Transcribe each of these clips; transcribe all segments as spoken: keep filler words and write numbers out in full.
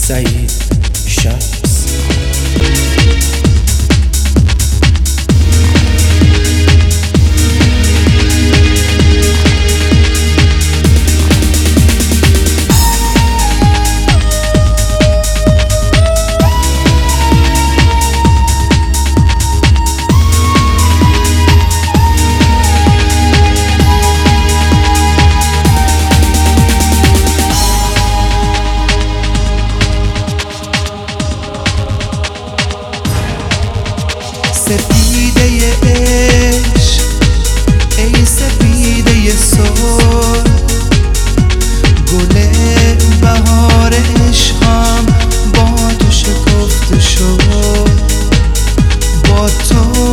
سعید شمس. سپیده عشق ای سپیده سر، گل بهار عشقم با تو شکفته شد. با تو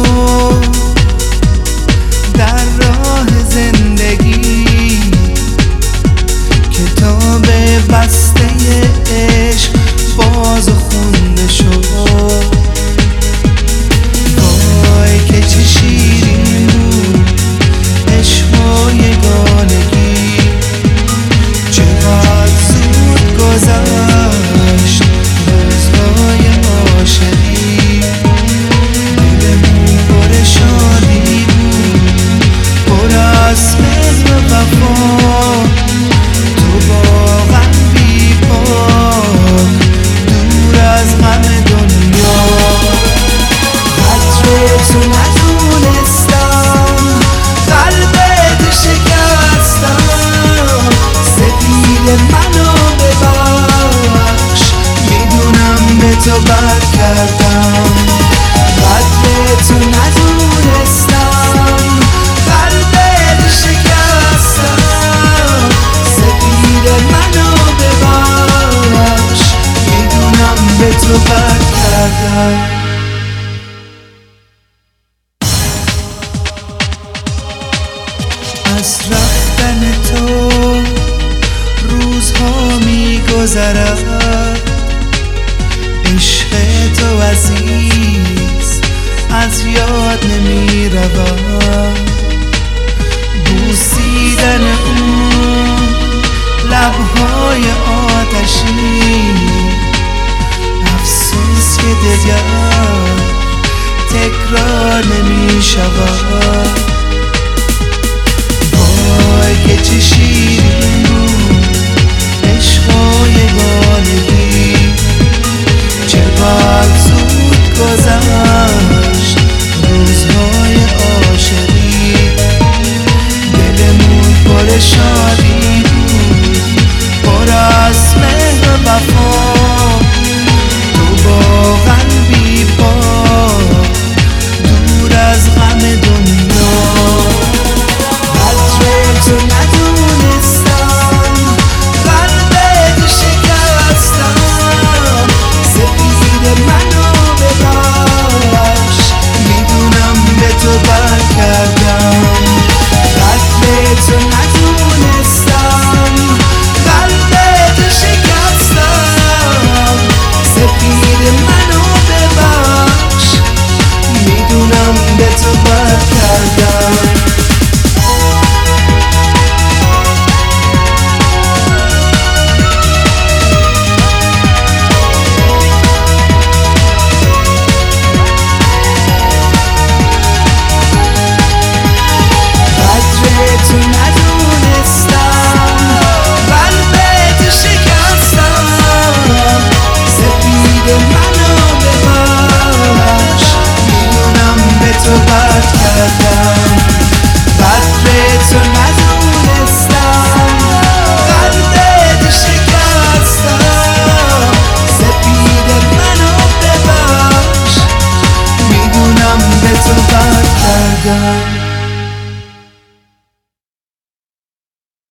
در راه زندگی کتاب بسته عشق باز خونده شد. که چه شیرین بود عشق و یگانگی، چقدر زود گذشت روزهای عاشقی. دلمون پر شادی بود، پر از مهر و وفا، تو با قلبی پاک دور از غم دنیا. تو ندونستم قلبت شکستم، سپید منو ببخش میدونم به تو بد کردم. قدر تو ندونستم قلبت شکستم، سپید منو ببخش میدونم به تو بد کردم. از رفتن تو روزها میگذرد، عشق تو عزیز از یاد نمیرود. بوسیدن اون لبهای آتشی، افسوس که دیگر تکرار نمیشود. که چه شیرین